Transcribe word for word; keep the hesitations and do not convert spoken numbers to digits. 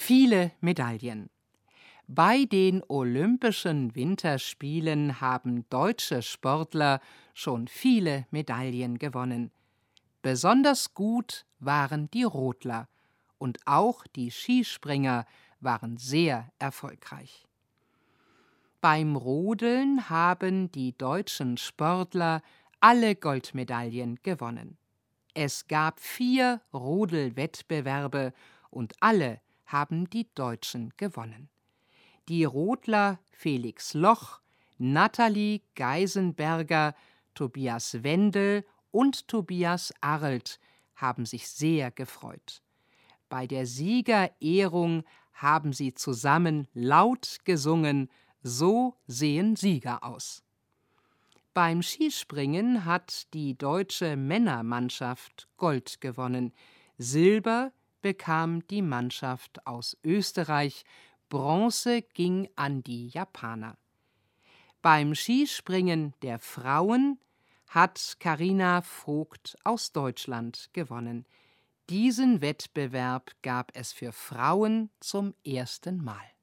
viele Medaillen. Bei den Olympischen Winterspielen haben deutsche Sportler schon viele Medaillen gewonnen. Besonders gut waren die Rodler und auch die Skispringer waren sehr erfolgreich. Beim Rodeln haben die deutschen Sportler alle Goldmedaillen gewonnen. Es gab vier Rodelwettbewerbe und alle haben die Deutschen gewonnen. Die Rodler Felix Loch, Nathalie Geisenberger, Tobias Wendel und Tobias Arlt haben sich sehr gefreut. Bei der Siegerehrung haben sie zusammen laut gesungen: So sehen Sieger aus. Beim Skispringen hat die deutsche Männermannschaft Gold gewonnen. Silber bekam die Mannschaft aus Österreich, Bronze ging an die Japaner. Beim Skispringen der Frauen hat Carina Vogt aus Deutschland gewonnen. Diesen Wettbewerb gab es für Frauen zum ersten Mal.